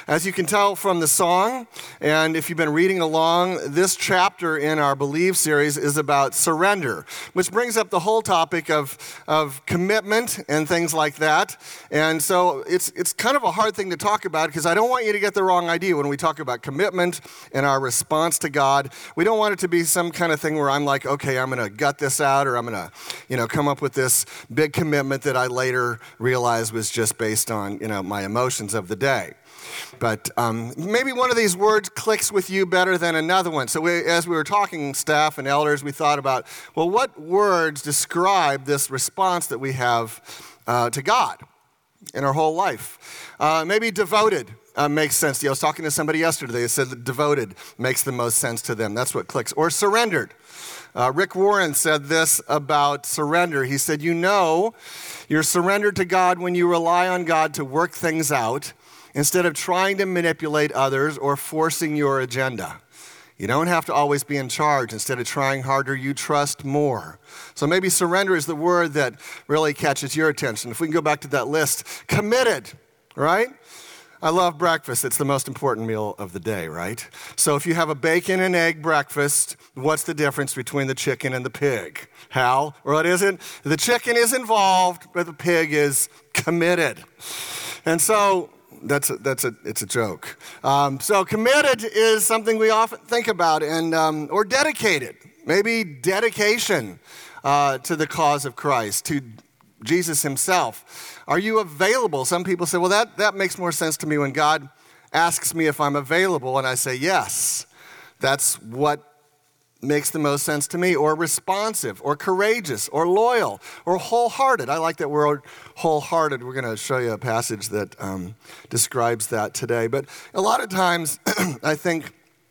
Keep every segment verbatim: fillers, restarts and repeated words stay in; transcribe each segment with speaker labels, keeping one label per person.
Speaker 1: As you can tell from the song, and if you've been reading along, this chapter in our Believe series is about surrender, which brings up the whole topic of, of commitment and things like that. And so it's it's kind of a hard thing to talk about because I don't want you to get the wrong idea when we talk about commitment and our response to God. We don't want it to be some kind of thing where I'm like, okay, I'm going to gut this out, or I'm going to, you know, come up with this big commitment that I later realized was just based on, you know, my emotions of the day. But um, maybe one of these words clicks with you better than another one. So we, as we were talking, staff and elders, we thought about, well, what words describe this response that we have uh, to God in our whole life? Uh, maybe devoted uh, makes sense to you. I was talking to somebody yesterday. They said that devoted makes the most sense to them. That's what clicks. Or surrendered. Uh, Rick Warren said this about surrender. He said, you know, you're surrendered to God when you rely on God to work things out instead of trying to manipulate others or forcing your agenda. You don't have to always be in charge. Instead of trying harder, you trust more. So maybe surrender is the word that really catches your attention. If we can go back to that list, committed, right? I love breakfast. It's the most important meal of the day, right? So if you have a bacon and egg breakfast, what's the difference between the chicken and the pig? How? Well, it isn't. The chicken is involved, but the pig is committed. And so that's a, that's a it's a joke. Um, so committed is something we often think about, and um, or dedicated, maybe dedication uh, to the cause of Christ, to Jesus himself. Are you available? Some people say, well, that, that makes more sense to me when God asks me if I'm available, and I say yes. That's what makes the most sense to me. Or responsive, or courageous, or loyal, or wholehearted. I like that word wholehearted. We're going to show you a passage that um, describes that today. But a lot of times, I think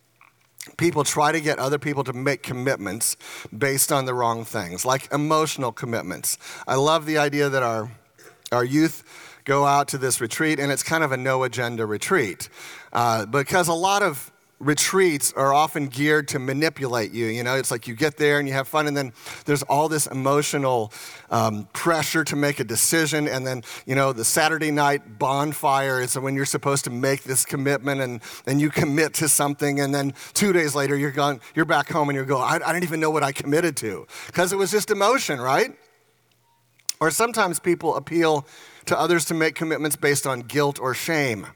Speaker 1: people try to get other people to make commitments based on the wrong things, like emotional commitments. I love the idea that our our youth go out to this retreat, and it's kind of a no-agenda retreat uh, because a lot of retreats are often geared to manipulate you. You know, it's like you get there and you have fun, and then there's all this emotional um, pressure to make a decision, and then, you know, the Saturday night bonfire is when you're supposed to make this commitment, and, and you commit to something, and then two days later you're gone, you're back home, and you go, I, I don't even know what I committed to, because it was just emotion, right? Or sometimes people appeal to others to make commitments based on guilt or shame.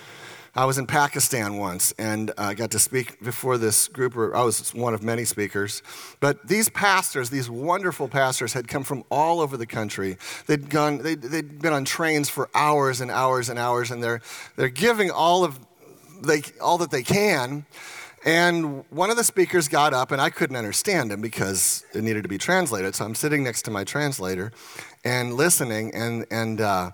Speaker 1: I was in Pakistan once, and I got to speak before this group. I was one of many speakers. But these pastors, these wonderful pastors, had come from all over the country. They'd gone, they'd, they'd been on trains for hours and hours and hours, and they're they're giving all of they all that they can. And one of the speakers got up, and I couldn't understand him because it needed to be translated. So I'm sitting next to my translator and listening, and and uh,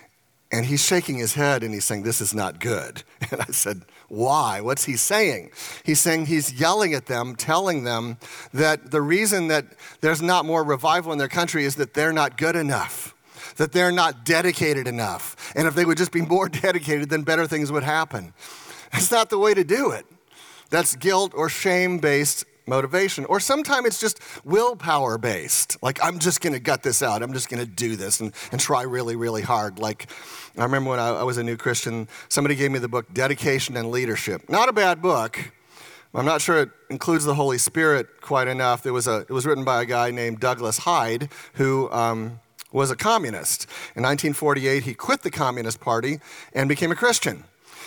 Speaker 1: and he's shaking his head, and he's saying, this is not good. And I said, why? What's he saying? He's saying he's yelling at them, telling them that the reason that there's not more revival in their country is that they're not good enough, that they're not dedicated enough. And if they would just be more dedicated, then better things would happen. That's not the way to do it. That's guilt or shame-based motivation. Or sometimes it's just willpower-based. Like, I'm just going to gut this out. I'm just going to do this and, and try really, really hard. Like, I remember when I, I was a new Christian, somebody gave me the book Dedication and Leadership. Not a bad book. I'm not sure it includes the Holy Spirit quite enough. There was a, it was written by a guy named Douglas Hyde, who um, was a communist. In nineteen forty-eight, he quit the Communist Party and became a Christian.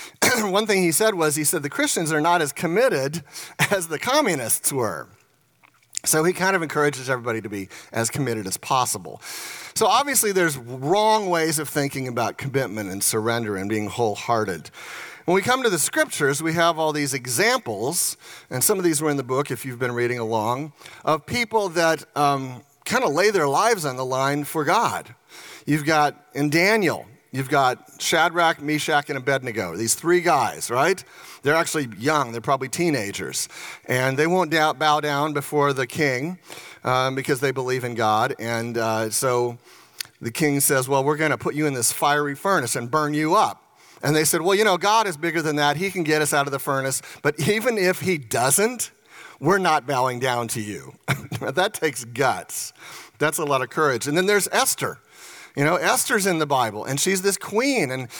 Speaker 1: One thing he said was, he said, the Christians are not as committed as the communists were. So he kind of encourages everybody to be as committed as possible. So obviously there's wrong ways of thinking about commitment and surrender and being wholehearted. When we come to the scriptures, we have all these examples, and some of these were in the book if you've been reading along, of people that um, kind of lay their lives on the line for God. You've got, in Daniel, you've got Shadrach, Meshach, and Abednego, these three guys, right? They're actually young. They're probably teenagers. And they won't bow down before the king um, because they believe in God. And uh, so the king says, well, we're going to put you in this fiery furnace and burn you up. And they said, well, you know, God is bigger than that. He can get us out of the furnace. But even if he doesn't, we're not bowing down to you. That takes guts. That's a lot of courage. And then there's Esther. You know, Esther's in the Bible, and she's this queen, and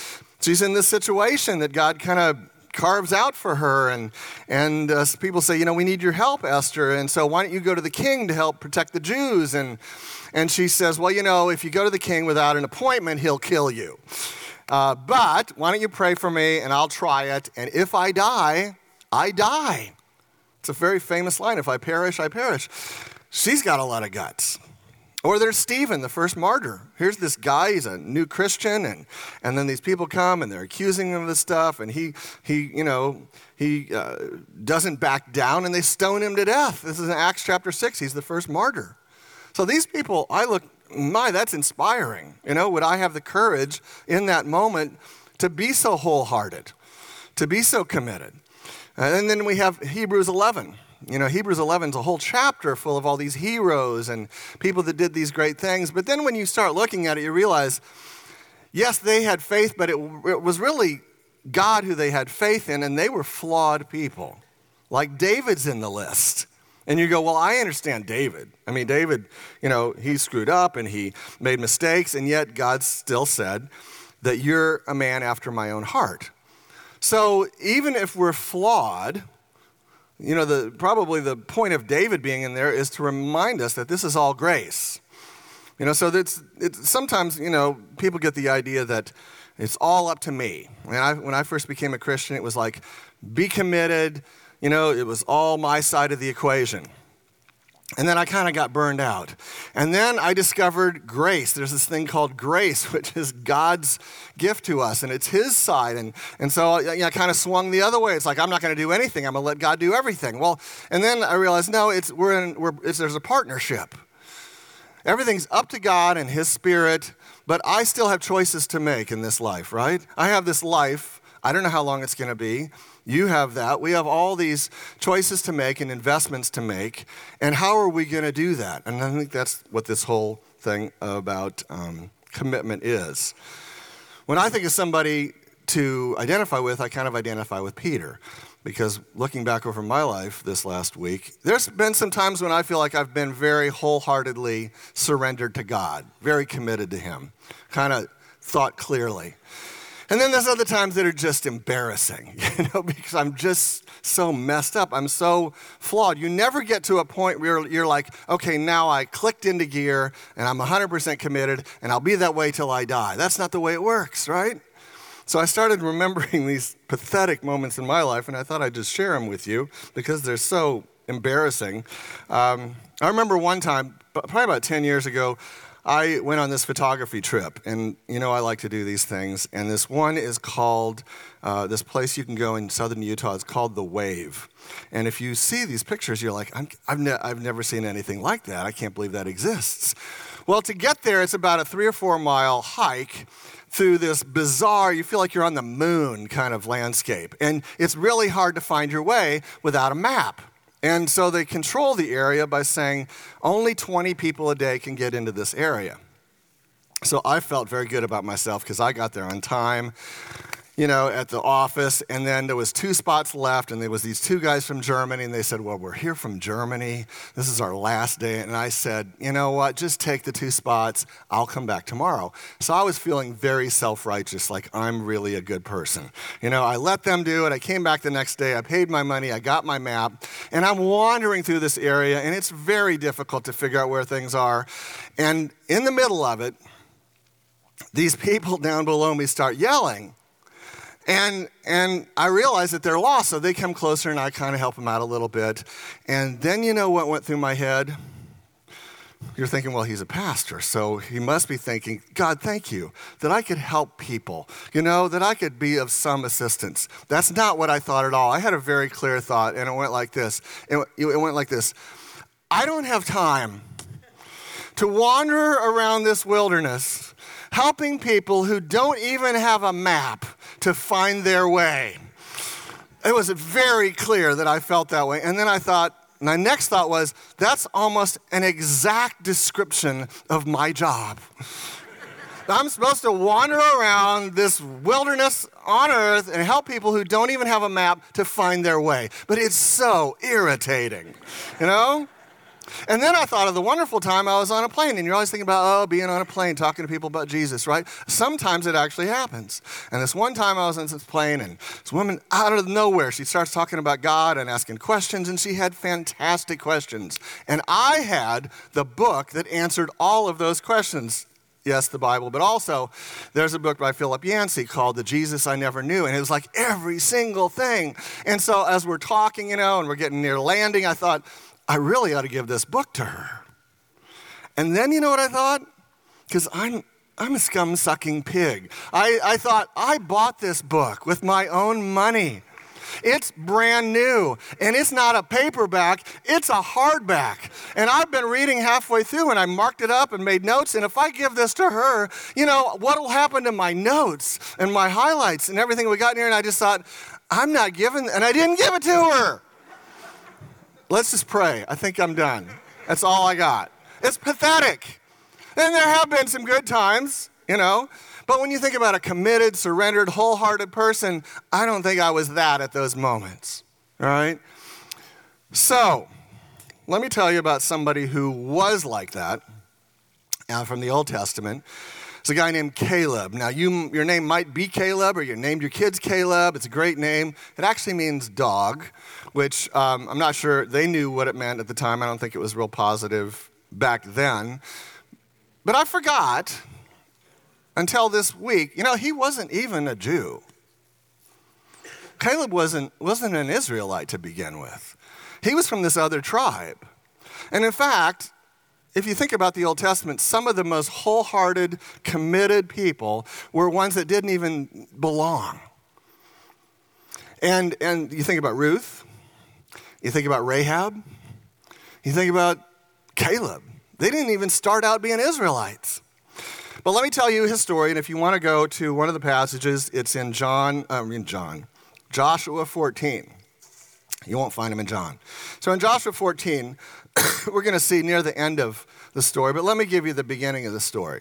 Speaker 1: she's in this situation that God kind of carves out for her, and and uh, people say, you know, we need your help, Esther, and so why don't you go to the king to help protect the Jews? And and she says, well, you know, if you go to the king without an appointment, he'll kill you. Uh, but why don't you pray for me, and I'll try it, and if I die, I die. It's a very famous line, if I perish, I perish. She's got a lot of guts. Or there's Stephen, the first martyr. Here's this guy, he's a new Christian, and, and then these people come and they're accusing him of this stuff, and he, he you know, he uh, doesn't back down, and they stone him to death. This is in Acts chapter six. He's the first martyr. So these people, I look, my, that's inspiring. You know, would I have the courage in that moment to be so wholehearted, to be so committed? And then we have Hebrews eleven. You know, Hebrews eleven is a whole chapter full of all these heroes and people that did these great things. But then when you start looking at it, you realize, yes, they had faith, but it, it was really God who they had faith in, and they were flawed people. Like David's in the list. And you go, well, I understand David. I mean, David, you know, he screwed up and he made mistakes, and yet God still said that you're a man after my own heart. So even if we're flawed, you know, the probably the point of David being in there is to remind us that this is all grace. You know, so that's it's sometimes, you know, people get the idea that it's all up to me. And I, when I first became a Christian, it was like, be committed. You know, it was all my side of the equation. And then I kind of got burned out. And then I discovered grace. There's this thing called grace, which is God's gift to us, and it's his side. And, and so you know, I kind of swung the other way. It's like, I'm not going to do anything. I'm going to let God do everything. Well, and then I realized, no, it's, we're in, we're, it's, there's a partnership. Everything's up to God and his Spirit, but I still have choices to make in this life, right? I have this life. I don't know how long it's going to be. You have that. We have all these choices to make and investments to make. And how are we going to do that? And I think that's what this whole thing about um, commitment is. When I think of somebody to identify with, I kind of identify with Peter. Because looking back over my life this last week, there's been some times when I feel like I've been very wholeheartedly surrendered to God, very committed to him, kind of thought clearly. And then there's other times that are just embarrassing, you know, because I'm just so messed up. I'm so flawed. You never get to a point where you're like, okay, now I clicked into gear and I'm one hundred percent committed and I'll be that way till I die. That's not the way it works, right? So I started remembering these pathetic moments in my life, and I thought I'd just share them with you because they're so embarrassing. Um, I remember one time, probably about ten years ago, I went on this photography trip, and you know I like to do these things, and this one is called, uh, this place you can go in southern Utah, it's called The Wave. And if you see these pictures, you're like, I'm, I've, ne- I've never seen anything like that. I can't believe that exists. Well, to get there, it's about a three or four mile hike through this bizarre, you feel like you're on the moon kind of landscape. And it's really hard to find your way without a map. And so they control the area by saying only twenty people a day can get into this area. So I felt very good about myself because I got there on time, you know, at the office, and then there was two spots left, and there was these two guys from Germany, and they said, well, we're here from Germany. This is our last day. And I said, you know what, just take the two spots. I'll come back tomorrow. So I was feeling very self-righteous, like I'm really a good person. You know, I let them do it. I came back the next day. I paid my money. I got my map, and I'm wandering through this area, and it's very difficult to figure out where things are. And in the middle of it, these people down below me start yelling. And and I realize that they're lost, so they come closer, and I kind of help them out a little bit. And then you know what went through my head? You're thinking, well, he's a pastor, so he must be thinking, God, thank you, that I could help people, you know, that I could be of some assistance. That's not what I thought at all. I had a very clear thought, and it went like this. It, it went like this. I don't have time to wander around this wilderness helping people who don't even have a map to find their way. It was very clear that I felt that way. And then I thought, my next thought was, that's almost an exact description of my job. I'm supposed to wander around this wilderness on earth and help people who don't even have a map to find their way. But it's so irritating, you know? And then I thought of the wonderful time I was on a plane. And you're always thinking about, oh, being on a plane, talking to people about Jesus, right? Sometimes it actually happens. And this one time I was on this plane, and this woman out of nowhere, she starts talking about God and asking questions, and she had fantastic questions. And I had the book that answered all of those questions. Yes, the Bible, but also there's a book by Philip Yancey called The Jesus I Never Knew, and it was like every single thing. And so as we're talking, you know, and we're getting near landing, I thought, I really ought to give this book to her. And then you know what I thought? Because I'm I'm a scum-sucking pig. I, I thought, I bought this book with my own money. It's brand new, and it's not a paperback, it's a hardback. And I've been reading halfway through, and I marked it up and made notes, and if I give this to her, you know, what will happen to my notes and my highlights and everything we got in here? And I just thought, I'm not giving, and I didn't give it to her. Let's just pray. I think I'm done. That's all I got. It's pathetic. And there have been some good times, you know. But when you think about a committed, surrendered, wholehearted person, I don't think I was that at those moments. All right? So, let me tell you about somebody who was like that uh, from the Old Testament. It's a guy named Caleb. Now, you, your name might be Caleb, or you named your kids Caleb. It's a great name. It actually means dog, which um, I'm not sure they knew what it meant at the time. I don't think it was real positive back then. But I forgot until this week. You know, he wasn't even a Jew. Caleb wasn't, wasn't an Israelite to begin with. He was from this other tribe. And in fact, if you think about the Old Testament, some of the most wholehearted, committed people were ones that didn't even belong. And, and you think about Ruth, you think about Rahab, you think about Caleb. They didn't even start out being Israelites. But let me tell you his story, and if you want to go to one of the passages, it's in John, I mean John, Joshua fourteen. You won't find him in John. So in Joshua fourteen, we're going to see near the end of the story, but let me give you the beginning of the story.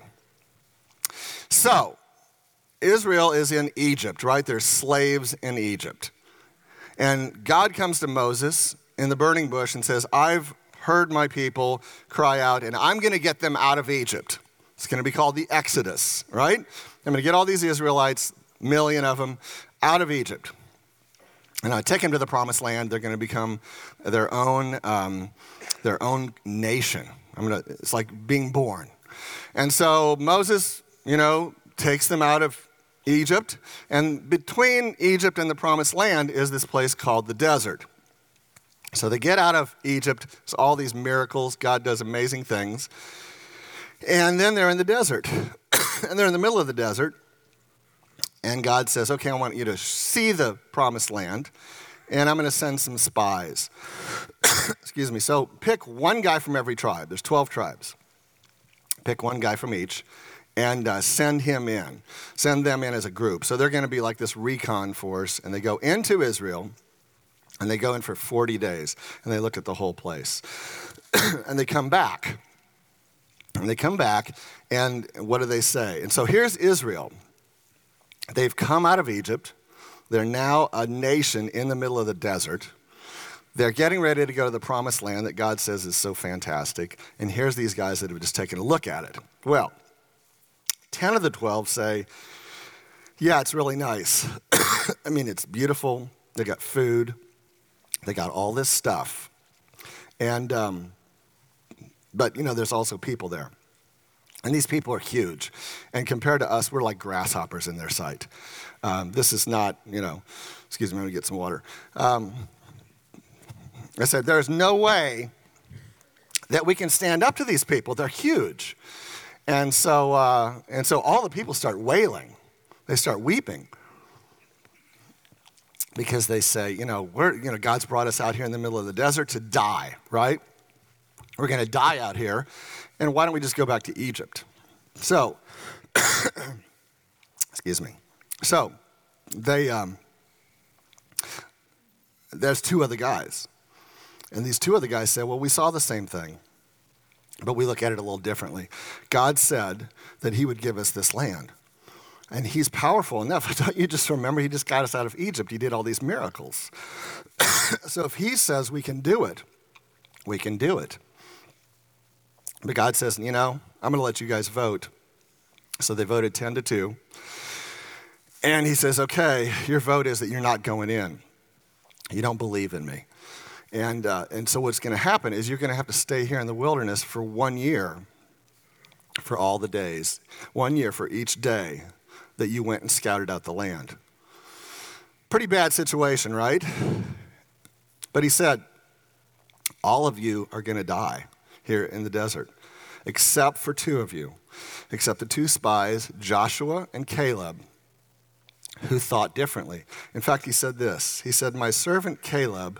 Speaker 1: So, Israel is in Egypt, right? There's slaves in Egypt. And God comes to Moses in the burning bush and says, I've heard my people cry out, and I'm going to get them out of Egypt. It's going to be called the Exodus, right? I'm going to get all these Israelites, million of them, out of Egypt. And I take them to the promised land. They're going to become their own, um, their own nation. I'm gonna. It's like being born. And so Moses, you know, takes them out of Egypt. And between Egypt and the promised land is this place called the desert. So they get out of Egypt. It's all these miracles. God does amazing things. And then they're in the desert. And they're in the middle of the desert. And God says, okay, I want you to see the promised land, and I'm going to send some spies. Excuse me. So pick one guy from every tribe. There's twelve tribes. Pick one guy from each, and uh, send him in. Send them in as a group. So they're going to be like this recon force, and they go into Israel, and they go in for forty days, and they look at the whole place. And they come back. And they come back, and what do they say? And so here's Israel. They've come out of Egypt. They're now a nation in the middle of the desert. They're getting ready to go to the promised land that God says is so fantastic. And here's these guys that have just taken a look at it. Well, ten of the twelve say, yeah, it's really nice. I mean, it's beautiful. They got food. They got all this stuff. And, um, but, you know, there's also people there. And these people are huge. And compared to us, we're like grasshoppers in their sight. Um, this is not, you know, excuse me, I'm going to get some water. Um, I said, there's no way that we can stand up to these people. They're huge. And so, uh, and so all the people start wailing. They start weeping. Because they say, you know, we're, you know, God's brought us out here in the middle of the desert to die, right? We're going to die out here. And why don't we just go back to Egypt? So, excuse me. So, they, um, there's two other guys. And these two other guys said, well, we saw the same thing, but we look at it a little differently. God said that he would give us this land. And he's powerful enough. Don't you just remember he just got us out of Egypt? He did all these miracles. So if he says we can do it, we can do it. But God says, you know, I'm going to let you guys vote. So they voted ten to two. And he says, okay, your vote is that you're not going in. You don't believe in me. And, uh, and so what's going to happen is you're going to have to stay here in the wilderness for one year for all the days. One year for each day that you went and scouted out the land. Pretty bad situation, right? But he said, all of you are going to die here in the desert, except for two of you, except the two spies, Joshua and Caleb, who thought differently. In fact, he said this. He said, my servant Caleb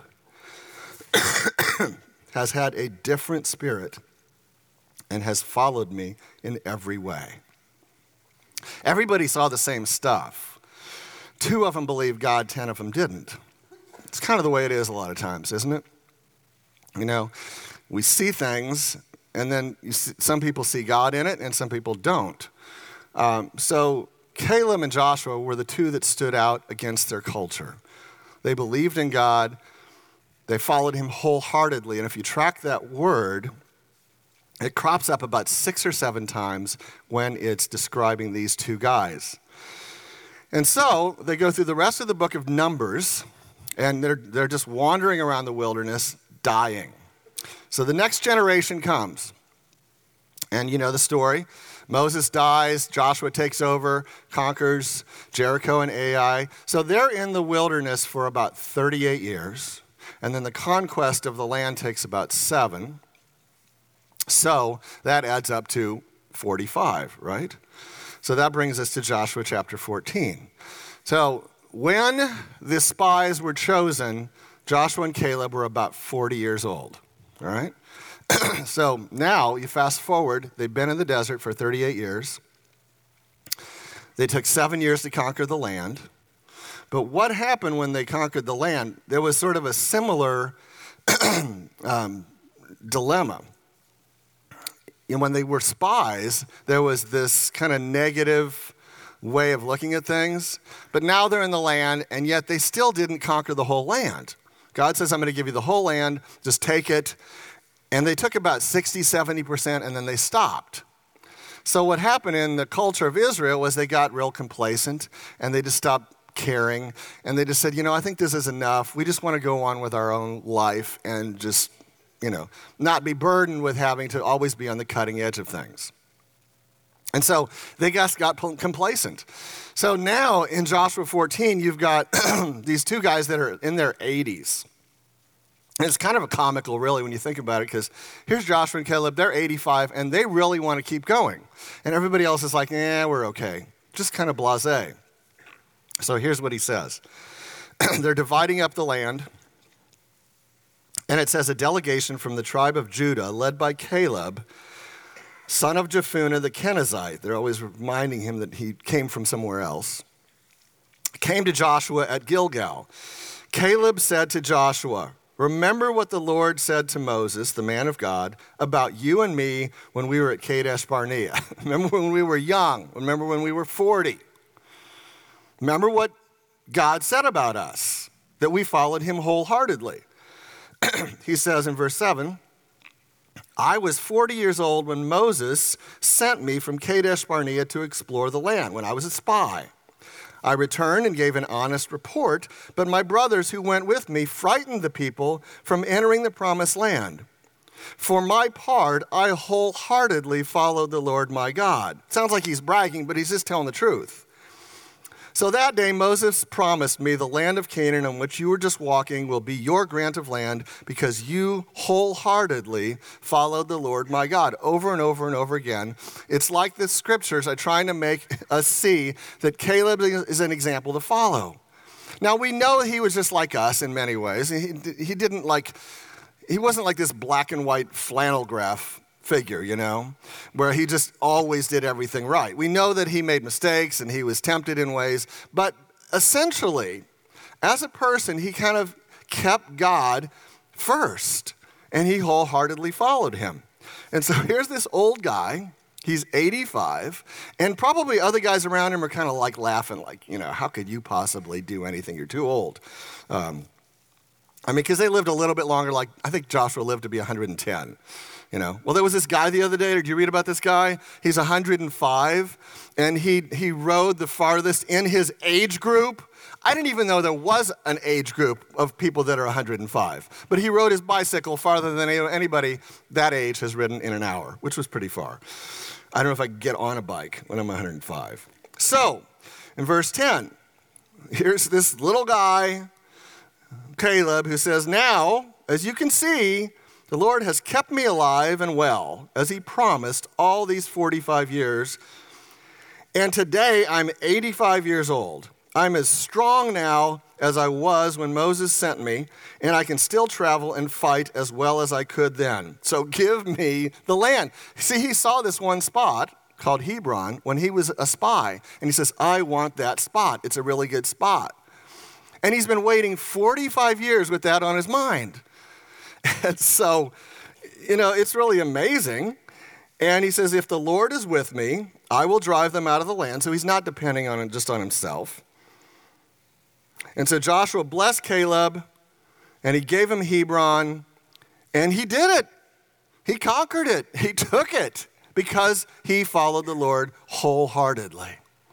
Speaker 1: has had a different spirit and has followed me in every way. Everybody saw the same stuff. Two of them believed God, ten of them didn't. It's kind of the way it is a lot of times, isn't it? You know, we see things, and then you see, some people see God in it, and some people don't. Um, so Caleb and Joshua were the two that stood out against their culture. They believed in God. They followed him wholeheartedly. And if you track that word, it crops up about six or seven times when it's describing these two guys. And so they go through the rest of the book of Numbers, and they're, they're just wandering around the wilderness, dying. So the next generation comes. And you know the story. Moses dies, Joshua takes over, conquers Jericho and Ai. So they're in the wilderness for about thirty-eight years. And then the conquest of the land takes about seven. So that adds up to forty-five, right? So that brings us to Joshua chapter fourteen. So when the spies were chosen, Joshua and Caleb were about forty years old, all right? So now you fast forward, they've been in the desert for thirty-eight years. They took seven years to conquer the land. But what happened when they conquered the land? There was sort of a similar um, dilemma. And when they were spies, there was this kind of negative way of looking at things. But now they're in the land, and yet they still didn't conquer the whole land. God says, I'm going to give you the whole land, just take it. And they took about sixty, seventy percent, and then they stopped. So what happened in the culture of Israel was they got real complacent, and they just stopped caring, and they just said, you know, I think this is enough. We just want to go on with our own life and just, you know, not be burdened with having to always be on the cutting edge of things. And so they just got complacent. So now in Joshua fourteen, you've got these two guys that are in their eighties. And it's kind of a comical, really, when you think about it, because here's Joshua and Caleb, they're eighty-five, and they really want to keep going. And everybody else is like, eh, we're okay. Just kind of blasé. So here's what he says. They're dividing up the land, and it says, a delegation from the tribe of Judah, led by Caleb, son of Jephunneh the Kenizzite, they're always reminding him that he came from somewhere else, came to Joshua at Gilgal. Caleb said to Joshua, remember what the Lord said to Moses, the man of God, about you and me when we were at Kadesh Barnea. Remember when we were young. Remember when we were forty. Remember what God said about us, that we followed him wholeheartedly. He says in verse seven, I was forty years old when Moses sent me from Kadesh Barnea to explore the land, when I was a spy. I returned and gave an honest report, but my brothers who went with me frightened the people from entering the promised land. For my part, I wholeheartedly followed the Lord my God. Sounds like he's bragging, but he's just telling the truth. So that day Moses promised me the land of Canaan on which you were just walking will be your grant of land because you wholeheartedly followed the Lord my God. Over and over and over again. It's like the scriptures are trying to make us see that Caleb is an example to follow. Now we know he was just like us in many ways. He, he didn't like, he wasn't like this black and white flannel graph figure, you know, where he just always did everything right. We know that he made mistakes and he was tempted in ways, but essentially, as a person, he kind of kept God first, and he wholeheartedly followed him. And so here's this old guy, he's eighty-five, and probably other guys around him are kind of like laughing, like, you know, how could you possibly do anything? You're too old. Um, I mean, because they lived a little bit longer. Like, I think Joshua lived to be one hundred ten. You know, well, there was this guy the other day. Did you read about this guy? He's one hundred five, and he he rode the farthest in his age group. I didn't even know there was an age group of people that are one hundred five. But he rode his bicycle farther than anybody that age has ridden in an hour, which was pretty far. I don't know if I can get on a bike when I'm one hundred five. So, in verse ten, here's this little guy, Caleb, who says, "Now, as you can see, the Lord has kept me alive and well, as he promised all these forty-five years. And today I'm eighty-five years old. I'm as strong now as I was when Moses sent me, and I can still travel and fight as well as I could then. So give me the land." See, he saw this one spot called Hebron when he was a spy. And he says, "I want that spot. It's a really good spot." And he's been waiting forty-five years with that on his mind. And so, you know, it's really amazing. And he says, if the Lord is with me, I will drive them out of the land. So he's not depending on it just on himself. And so Joshua blessed Caleb, and he gave him Hebron, and he did it. He conquered it. He took it because he followed the Lord wholeheartedly.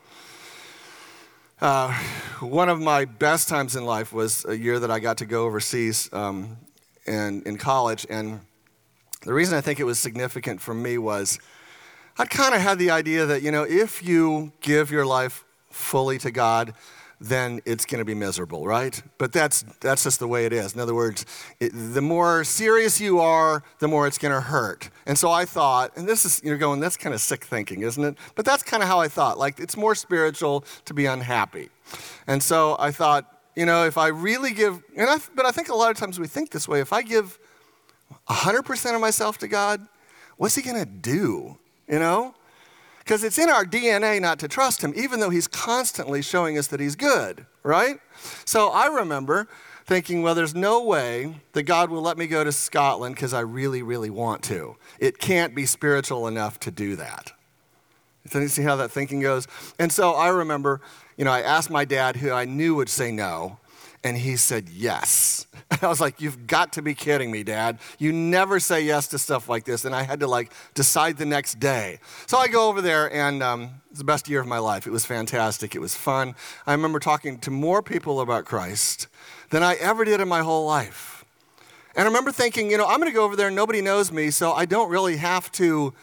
Speaker 1: Uh, one of my best times in life was a year that I got to go overseas um, and in college, and the reason I think it was significant for me was I kind of had the idea that, you know, if you give your life fully to God, then it's going to be miserable, right? But that's that's just the way it is. In other words, it, the more serious you are, the more it's going to hurt. And so I thought, and this is, you're going, that's kind of sick thinking, isn't it? But that's kind of how I thought. Like, it's more spiritual to be unhappy. And so I thought, you know, if I really give, and I, but I think a lot of times we think this way, if I give one hundred percent of myself to God, what's he going to do, you know? Because it's in our D N A not to trust him, even though he's constantly showing us that he's good, right? So I remember thinking, well, there's no way that God will let me go to Scotland because I really, really want to. It can't be spiritual enough to do that. So you see how that thinking goes? And so I remember, you know, I asked my dad, who I knew would say no, and he said yes. I was like, you've got to be kidding me, Dad. You never say yes to stuff like this. And I had to, like, decide the next day. So I go over there, and um, it was the best year of my life. It was fantastic. It was fun. I remember talking to more people about Christ than I ever did in my whole life. And I remember thinking, you know, I'm going to go over there, and nobody knows me, so I don't really have to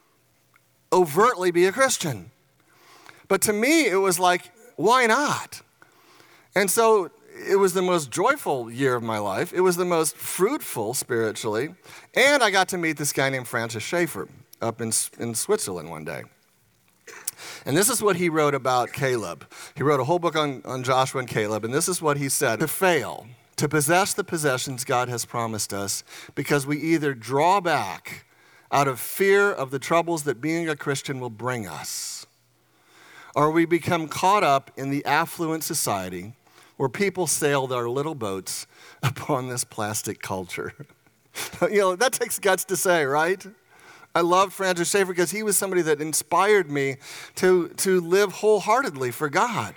Speaker 1: overtly be a Christian. But to me, it was like, why not? And so it was the most joyful year of my life. It was the most fruitful spiritually. And I got to meet this guy named Francis Schaeffer up in, in Switzerland one day. And this is what he wrote about Caleb. He wrote a whole book on, on Joshua and Caleb. And this is what he said: to fail, to possess the possessions God has promised us, because we either draw back out of fear of the troubles that being a Christian will bring us, or we become caught up in the affluent society where people sail their little boats upon this plastic culture. You know, that takes guts to say, right? I love Francis Schaeffer because he was somebody that inspired me to, to live wholeheartedly for God.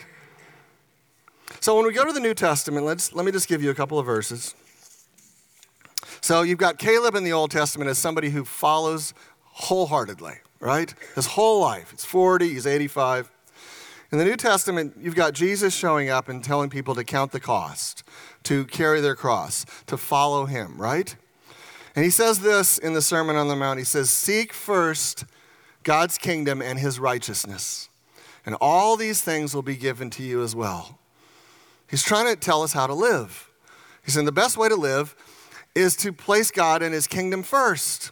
Speaker 1: So when we go to the New Testament, let's, let me just give you a couple of verses. So you've got Caleb in the Old Testament as somebody who follows wholeheartedly, right? His whole life. He's forty, he's eighty-five. In the New Testament, you've got Jesus showing up and telling people to count the cost, to carry their cross, to follow him, right? And he says this in the Sermon on the Mount. He says, seek first God's kingdom and his righteousness, and all these things will be given to you as well. He's trying to tell us how to live. He's saying the best way to live is to place God and his kingdom first.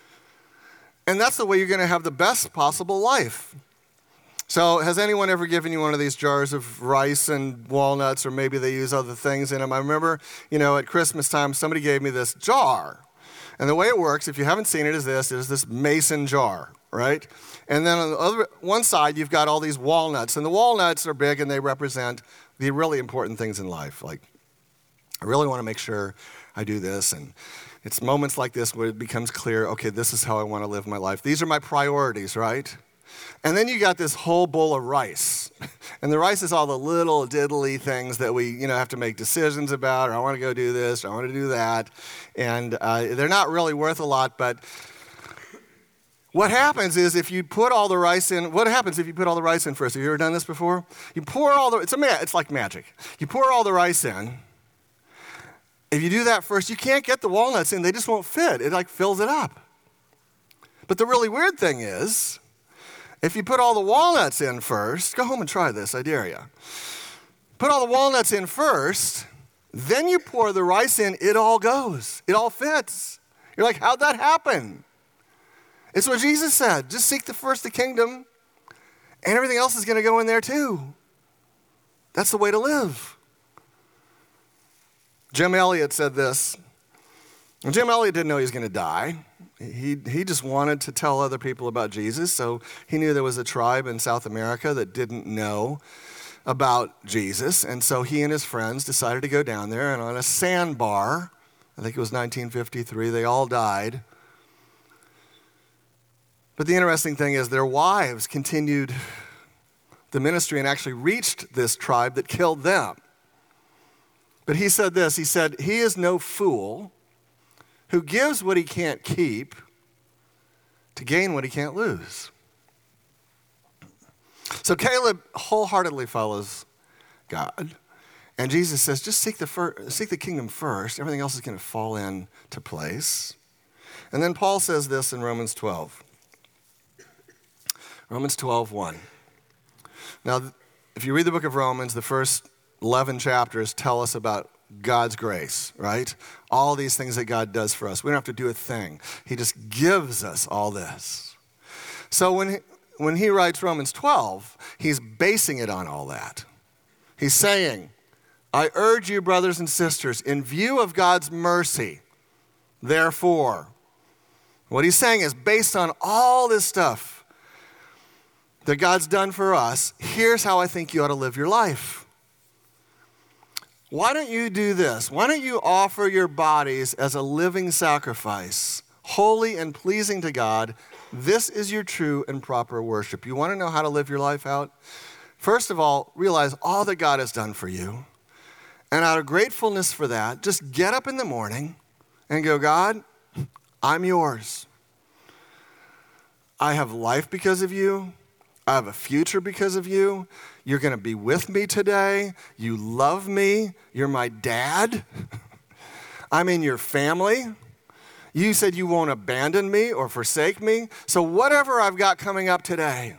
Speaker 1: And that's the way you're going to have the best possible life. So has anyone ever given you one of these jars of rice and walnuts, or maybe they use other things in them? I remember, you know, at Christmas time, somebody gave me this jar. And the way it works, if you haven't seen it, is this. It is this mason jar, right? And then on the other one side, you've got all these walnuts. And the walnuts are big, and they represent the really important things in life. Like, I really want to make sure I do this. And it's moments like this where it becomes clear, okay, this is how I want to live my life. These are my priorities, right? And then you got this whole bowl of rice. And the rice is all the little diddly things that we, you know, have to make decisions about, or I want to go do this, or I want to do that. And uh, they're not really worth a lot, but what happens is if you put all the rice in, what happens if you put all the rice in first? Have you ever done this before? You pour all the, it's, a, it's like magic. You pour all the rice in. If you do that first, you can't get the walnuts in. They just won't fit. It like fills it up. But the really weird thing is, if you put all the walnuts in first, go home and try this, I dare you. Put all the walnuts in first, then you pour the rice in, it all goes. It all fits. You're like, how'd that happen? It's what Jesus said. Just seek the first the kingdom, and everything else is going to go in there too. That's the way to live. Jim Elliot said this. And Jim Elliot didn't know he was going to die. He, he just wanted to tell other people about Jesus, so he knew there was a tribe in South America that didn't know about Jesus, and so he and his friends decided to go down there, and on a sandbar, I think it was nineteen fifty-three, they all died. But the interesting thing is their wives continued the ministry and actually reached this tribe that killed them. But he said this, he said, "He is no fool who gives what he can't keep to gain what he can't lose." So Caleb wholeheartedly follows God. And Jesus says, just seek the, fir- seek the kingdom first. Everything else is going to fall into place. And then Paul says this in Romans twelve. Romans twelve, one. Now, if you read the book of Romans, the first eleven chapters tell us about God's grace, right? All these things that God does for us. We don't have to do a thing. He just gives us all this. So when he, when he writes Romans twelve, he's basing it on all that. He's saying, I urge you, brothers and sisters, in view of God's mercy, therefore. What he's saying is, based on all this stuff that God's done for us, here's how I think you ought to live your life. Why don't you do this? Why don't you offer your bodies as a living sacrifice, holy and pleasing to God? This is your true and proper worship. You want to know how to live your life out? First of all, realize all that God has done for you. And out of gratefulness for that, just get up in the morning and go, God, I'm yours. I have life because of you. I have a future because of you. You're going to be with me today. You love me. You're my dad. I'm in your family. You said you won't abandon me or forsake me. So whatever I've got coming up today,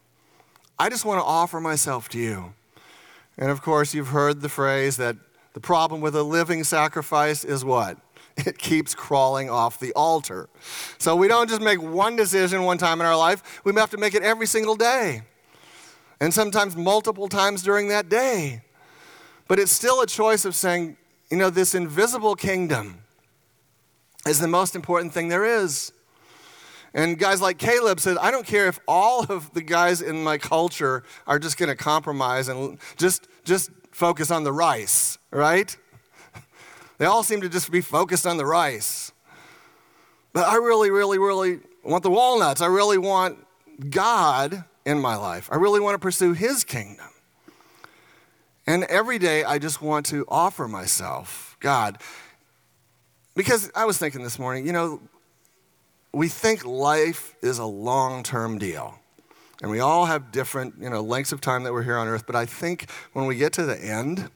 Speaker 1: I just want to offer myself to you. And of course, you've heard the phrase that the problem with a living sacrifice is what? It keeps crawling off the altar. So we don't just make one decision one time in our life. We have to make it every single day. And sometimes multiple times during that day. But it's still a choice of saying, you know, this invisible kingdom is the most important thing there is. And guys like Caleb said, I don't care if all of the guys in my culture are just going to compromise and just, just focus on the rice, right? They all seem to just be focused on the rice. But I really, really, really want the walnuts. I really want God in my life. I really want to pursue his kingdom. And every day I just want to offer myself, God. Because I was thinking this morning, you know, we think life is a long-term deal. And we all have different, you know, lengths of time that we're here on earth. But I think when we get to the end,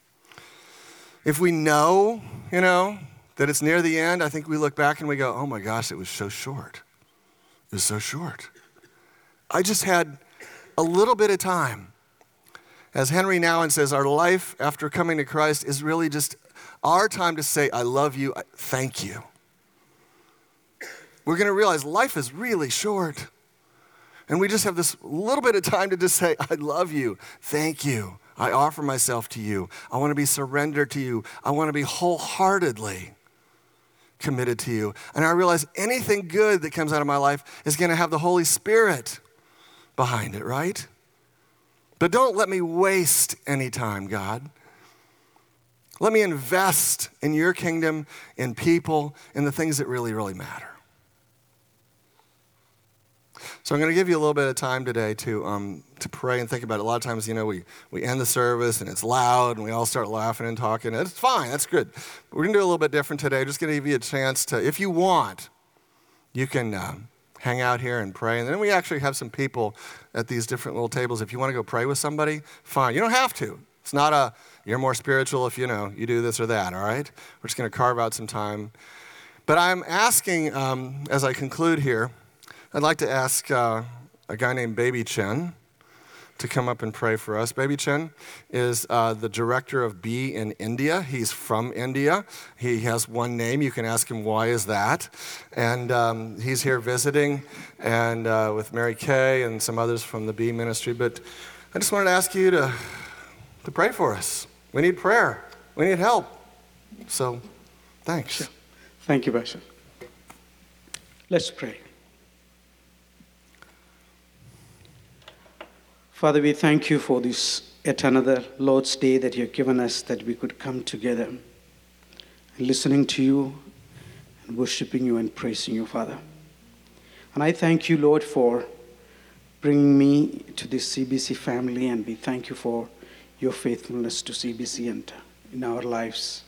Speaker 1: if we know, you know, that it's near the end, I think we look back and we go, oh my gosh, it was so short. It was so short. I just had a little bit of time. As Henry Nouwen says, our life after coming to Christ is really just our time to say, I love you, thank you. We're going to realize life is really short. And we just have this little bit of time to just say, I love you, thank you. I offer myself to you. I want to be surrendered to you. I want to be wholeheartedly committed to you. And I realize anything good that comes out of my life is going to have the Holy Spirit behind it, right? But don't let me waste any time, God. Let me invest in your kingdom, in people, in the things that really, really matter. So I'm going to give you a little bit of time today to um, to pray and think about it. A lot of times, you know, we, we end the service and it's loud and we all start laughing and talking. It's fine. That's good. But we're going to do a little bit different today. Just going to give you a chance to, if you want, you can uh, hang out here and pray. And then we actually have some people at these different little tables. If you want to go pray with somebody, fine. You don't have to. It's not a, you're more spiritual if, you know, you do this or that, all right? We're just going to carve out some time. But I'm asking, um, as I conclude here, I'd like to ask uh, a guy named Baby Chen to come up and pray for us. Baby Chen is uh, the director of B in India. He's from India. He has one name. You can ask him, why is that? And um, he's here visiting and uh, with Mary Kay and some others from the B ministry. But I just wanted to ask you to, to pray for us. We need prayer. We need help. So, thanks.
Speaker 2: Sure. Thank you, Pastor. Let's pray. Father, we thank you for this yet another Lord's Day that you've given us, that we could come together and listening to you and worshiping you and praising you, Father. And I thank you, Lord, for bringing me to this C B C family, and we thank you for your faithfulness to C B C and in our lives.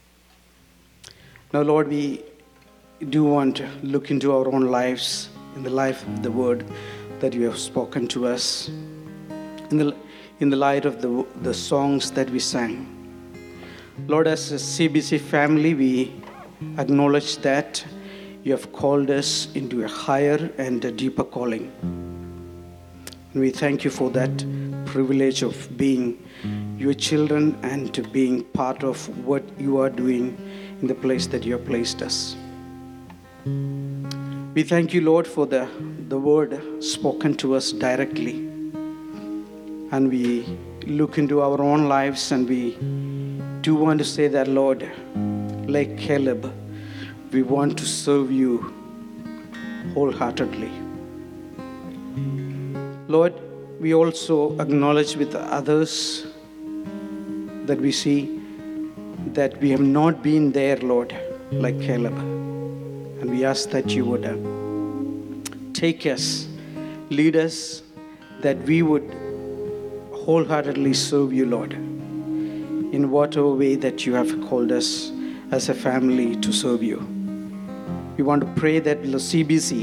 Speaker 2: Now, Lord, we do want to look into our own lives, in the life of the word that you have spoken to us, in the, in the light of the, the songs that we sang. Lord, as a C B C family, we acknowledge that you have called us into a higher and a deeper calling. And we thank you for that privilege of being your children and to being part of what you are doing in the place that you have placed us. We thank you, Lord, for the, the word spoken to us directly. And we look into our own lives and we do want to say that, Lord, like Caleb, we want to serve you wholeheartedly. Lord, we also acknowledge with others that we see that we have not been there, Lord, like Caleb. And we ask that you would uh, take us, lead us, that we would wholeheartedly serve you, Lord, in whatever way that you have called us as a family to serve you. We want to pray that the C B C,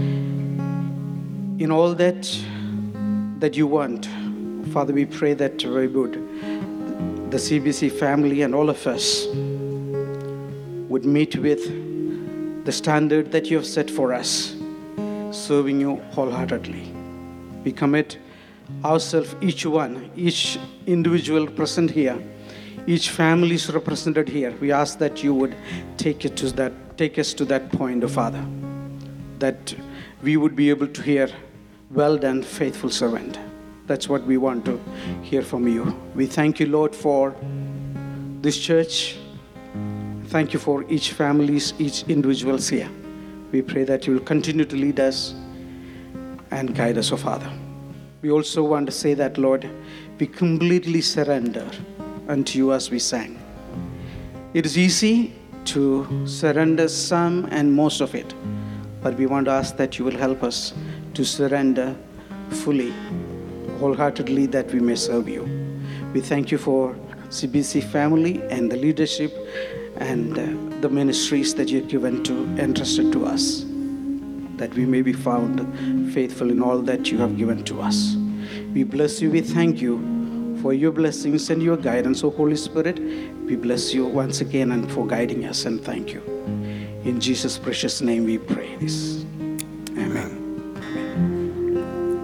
Speaker 2: in all that that you want, Father, we pray that we would, the C B C family and all of us would meet with the standard that you have set for us, serving you wholeheartedly. We commit ourselves, each one, each individual present here, each family is represented here. We ask that you would take it to that, take us to that point, oh Father, that we would be able to hear, well done, faithful servant. That's what we want to hear from you. We thank you, Lord, for this church. Thank you for each families, each individuals here. We pray that you will continue to lead us and guide us, oh Father. We also want to say that, Lord, we completely surrender unto you as we sang. It is easy to surrender some and most of it, but we want to ask that you will help us to surrender fully, wholeheartedly, that we may serve you. We thank you for C B C family and the leadership and uh, the ministries that you've given to, entrusted to us, that we may be found faithful in all that you have given to us. We bless you, we thank you for your blessings and your guidance, O Holy Spirit. We bless you once again and for guiding us, and thank you. In Jesus' precious name we pray this.